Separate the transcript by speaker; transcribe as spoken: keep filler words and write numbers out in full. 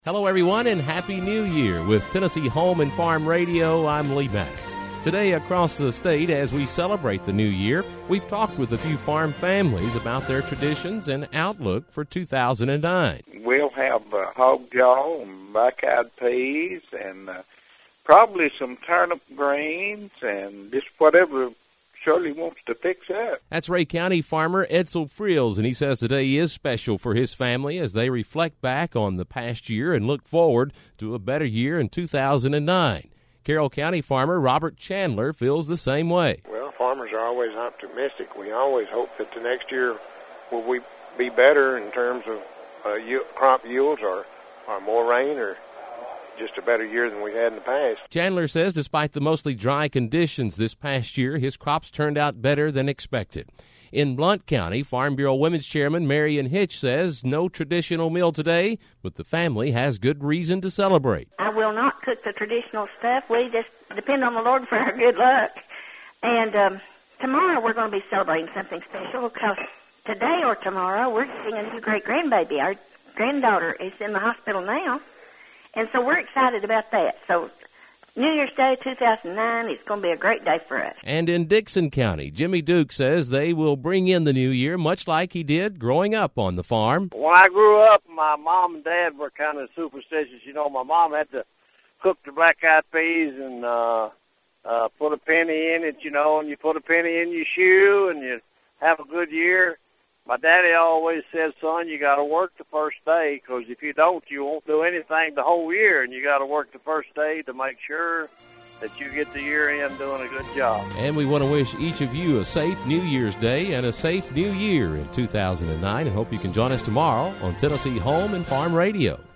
Speaker 1: Hello, everyone, and Happy New Year. With Tennessee Home and Farm Radio, I'm Lee Maddox. Today, across the state, as we celebrate the new year, we've talked with a few farm families about their traditions and outlook for two thousand nine.
Speaker 2: We'll have uh, hog jaw and buckeyed peas and uh, probably some turnip greens and just whatever Shirley wants to fix up.
Speaker 1: That's Ray County farmer Edsel Frills, and he says today is special for his family as they reflect back on the past year and look forward to a better year in two thousand nine. Carroll County farmer Robert Chandler feels the same way.
Speaker 3: Well, farmers are always optimistic. We always hope that the next year will we be better in terms of uh, yield, crop yields or, or more rain or just a better year than we had in the past.
Speaker 1: Chandler says despite the mostly dry conditions this past year, his crops turned out better than expected. In Blount County, Farm Bureau Women's Chairman Marion Hitch says no traditional meal today, but the family has good reason to celebrate.
Speaker 4: I will not cook the traditional stuff. We just depend on the Lord for our good luck. And um, tomorrow we're going to be celebrating something special because today or tomorrow we're getting a new great-grandbaby. Our granddaughter is in the hospital now. And so we're excited about that. So New Year's Day two thousand nine is going to be a great day for us.
Speaker 1: And in Dixon County, Jimmy Duke says they will bring in the new year much like he did growing up on the farm.
Speaker 5: When I grew up, my mom and dad were kind of superstitious. You know, my mom had to cook the black-eyed peas and uh, uh, put a penny in it, you know, and you put a penny in your shoe and you have a good year. My daddy always said, son, you got to work the first day because if you don't, you won't do anything the whole year, and you got to work the first day to make sure that you get the year in doing a good job.
Speaker 1: And we want to wish each of you a safe New Year's Day and a safe New Year in two thousand nine, and hope you can join us tomorrow on Tennessee Home and Farm Radio.